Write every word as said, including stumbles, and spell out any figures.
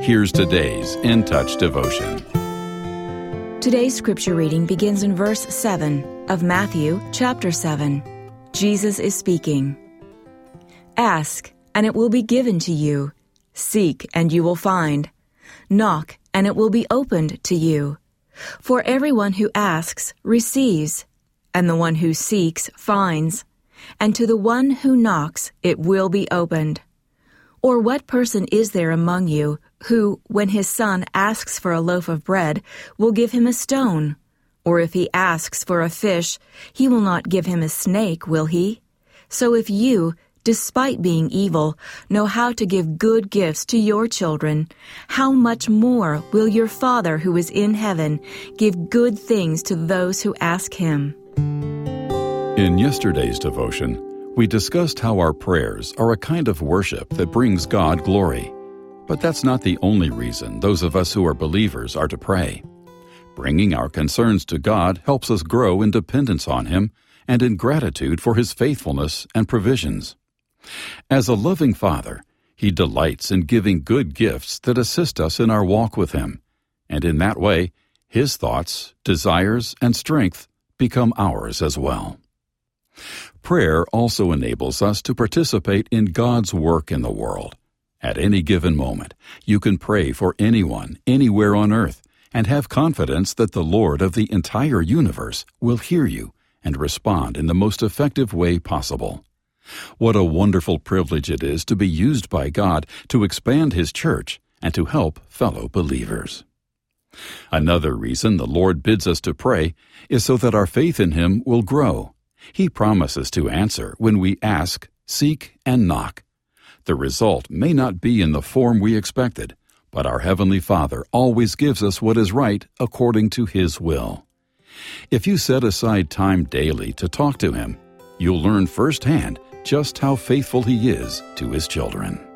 Here's today's In Touch devotion. Today's scripture reading begins in verse seven of Matthew chapter seven. Jesus is speaking. Ask, and it will be given to you. Seek, and you will find. Knock, and it will be opened to you. For everyone who asks receives, and the one who seeks finds, and to the one who knocks it will be opened. Or what person is there among you who, when his son asks for a loaf of bread, will give him a stone? Or if he asks for a fish, he will not give him a snake, will he? So if you, despite being evil, know how to give good gifts to your children, how much more will your Father who is in heaven give good things to those who ask him? In yesterday's devotion, we discussed how our prayers are a kind of worship that brings God glory. But that's not the only reason those of us who are believers are to pray. Bringing our concerns to God helps us grow in dependence on Him and in gratitude for His faithfulness and provisions. As a loving Father, He delights in giving good gifts that assist us in our walk with Him, and in that way, His thoughts, desires, and strength become ours as well. Prayer also enables us to participate in God's work in the world. At any given moment, you can pray for anyone, anywhere on earth, and have confidence that the Lord of the entire universe will hear you and respond in the most effective way possible. What a wonderful privilege it is to be used by God to expand His church and to help fellow believers. Another reason the Lord bids us to pray is so that our faith in Him will grow. He promises to answer when we ask, seek, and knock. The result may not be in the form we expected, but our Heavenly Father always gives us what is right according to His will. If you set aside time daily to talk to Him, you'll learn firsthand just how faithful He is to His children.